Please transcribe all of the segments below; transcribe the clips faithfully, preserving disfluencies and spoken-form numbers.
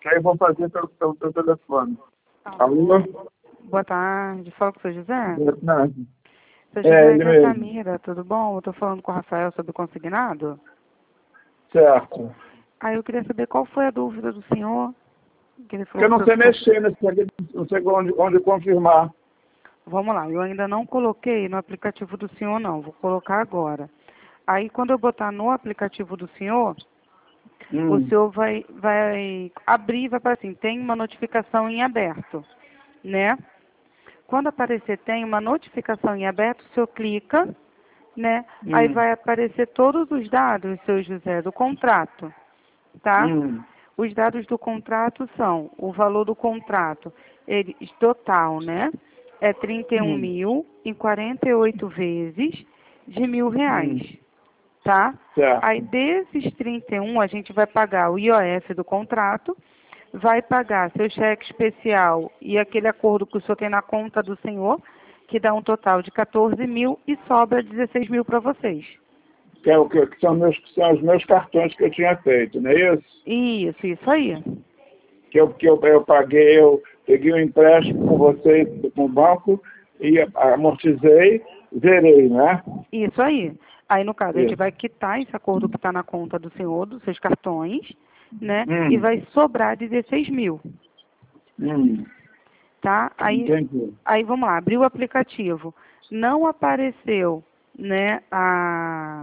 que aí eu vou fazer pelo, pelo teu telefone. Alô? Boa tarde, fala com o seu José. Boa tarde. Seu É, José, ele é a mesmo. Samira, tudo bom? Eu tô falando com o Rafael sobre o consignado. Certo. Aí eu queria saber qual foi a dúvida do senhor. Que ele Porque falou eu não que sei preocupou. mexer nesse aqui, não sei onde, onde confirmar. Vamos lá, eu ainda não coloquei no aplicativo do senhor, não. Vou colocar agora. Aí, quando eu botar no aplicativo do senhor, o Hum, senhor vai, vai abrir, vai aparecer assim, tem uma notificação em aberto, né? Quando aparecer tem uma notificação em aberto, o senhor clica, né? Aí hum, vai aparecer todos os dados, seu José, do contrato, tá? hum, Os dados do contrato são o valor do contrato, ele, total, né? É trinta e um hum, mil em quarenta e oito vezes de mil reais, hum. tá? Aí Certo. desses trinta e um a gente vai pagar o I O F do contrato, vai pagar seu cheque especial e aquele acordo que o senhor tem na conta do senhor, que dá um total de quatorze mil e sobra dezesseis mil para vocês. Que, é o que, que, são meus, que são os meus cartões que eu tinha feito, não é isso? Isso, isso aí. Que eu, que eu, eu paguei, eu peguei um empréstimo com vocês, com o banco, e amortizei, zerei, né? Isso aí. Aí, no caso, a gente Isso. vai quitar esse acordo que está na conta do senhor, dos seus cartões, né? E Hum, vai sobrar dezesseis mil, hum, tá? Aí, entendi. aí vamos lá, abriu o aplicativo. Não apareceu, né, a,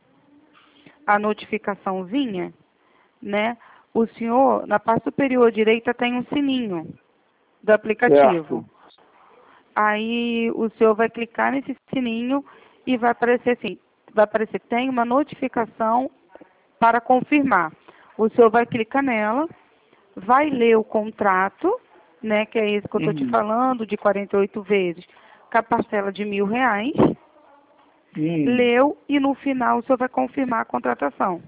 a notificaçãozinha, né? O senhor, na parte superior direita, tem um sininho do aplicativo. Certo. Aí o senhor vai clicar nesse sininho e vai aparecer assim, vai aparecer, tem uma notificação para confirmar. O senhor vai clicar nela, vai ler o contrato, né, que é esse que eu estou te Hum, falando, de quarenta e oito vezes, com a parcela de mil reais, hum. leu e no final o senhor vai confirmar a contratação.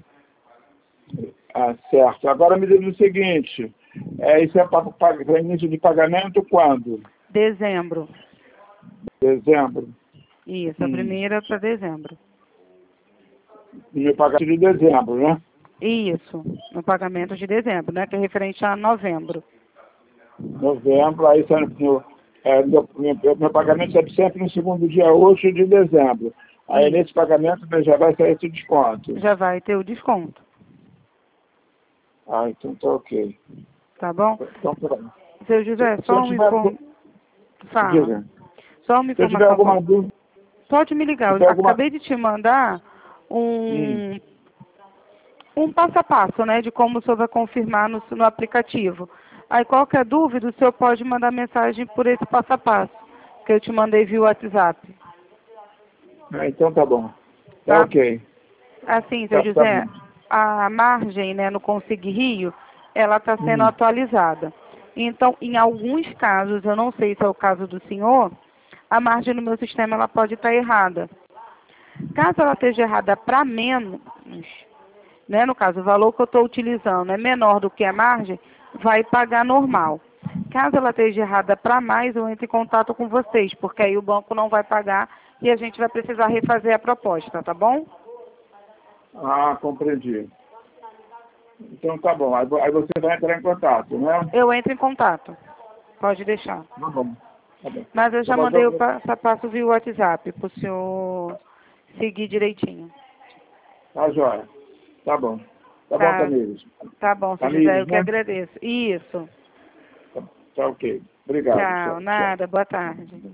Ah, certo. Agora me diz o seguinte, é, isso é para início de pagamento quando? Dezembro. Dezembro. Isso, a Hum. primeira para dezembro. Meu pagamento de dezembro, né? Isso, no pagamento de dezembro, né, que é referente a novembro. Novembro, aí sai no, é, meu, meu, meu pagamento é sempre no segundo dia útil de dezembro. Aí E nesse pagamento já vai sair esse desconto. já vai ter o desconto, Ah, então tá ok. tá bom? Então, pronto. Seu Se, José, se eu só uma tiver, inform... Fala. diga, Só uma se eu tiver informação. alguma com- dúvida, Pode me se ligar. Eu tiver alguma... acabei de te mandar Hum, um, um passo a passo, né, de como o senhor vai confirmar no, no aplicativo. Aí qualquer dúvida, o senhor pode mandar mensagem por esse passo a passo, que eu te mandei via WhatsApp, ah, então tá bom. Tá tá? ok. Assim, seu Tá, tá José, bom. a margem, né, no Consig Rio, ela está sendo Hum, atualizada. Então, em alguns casos, eu não sei se é o caso do senhor, a margem no meu sistema ela pode estar errada. Caso ela esteja errada para menos, né, no caso, o valor que eu estou utilizando é menor do que a margem, vai pagar normal. Caso ela esteja errada para mais, eu entro em contato com vocês, porque aí o banco não vai pagar e a gente vai precisar refazer a proposta, tá bom? ah, compreendi. Então tá bom. Aí, vo- aí você vai entrar em contato, né? Eu entro em contato. Pode deixar. Tá bom. Tá bom. Mas eu Tá já bom, mandei o então- passo a passo via WhatsApp para o senhor seguir direitinho. tá jóia. Tá bom. Tá bom, Tá, Tamires. tá bom, seu José, Tamires, eu que né? agradeço. Isso. Tá, tá ok. Obrigado. Tchau, Tchau, tchau. nada, boa tarde.